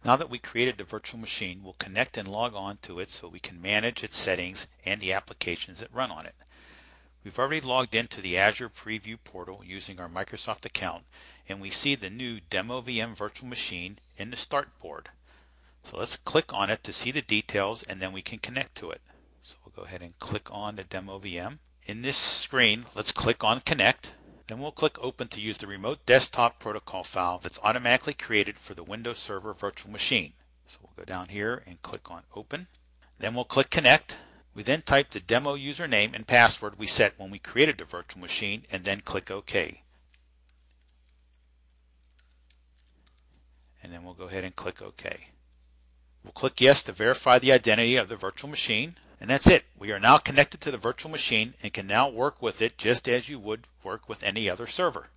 Now that we created the virtual machine, we'll connect and log on to it so we can manage its settings and the applications that run on it. We've already logged into the Azure Preview portal using our Microsoft account, and we see the new Demo VM virtual machine in the Start board. So let's click on it to see the details, and then we can connect to it. So we'll go ahead and click on the Demo VM. In this screen, let's click on Connect. Then we'll click Open to use the remote desktop protocol file that's automatically created for the Windows Server virtual machine. So we'll go down here and click on Open. Then we'll click Connect. We then type the demo username and password we set when we created the virtual machine, and then click OK. And then we'll go ahead and click OK. We'll click Yes to verify the identity of the virtual machine. And that's it. We are now connected to the virtual machine and can now work with it just as you would work with any other server.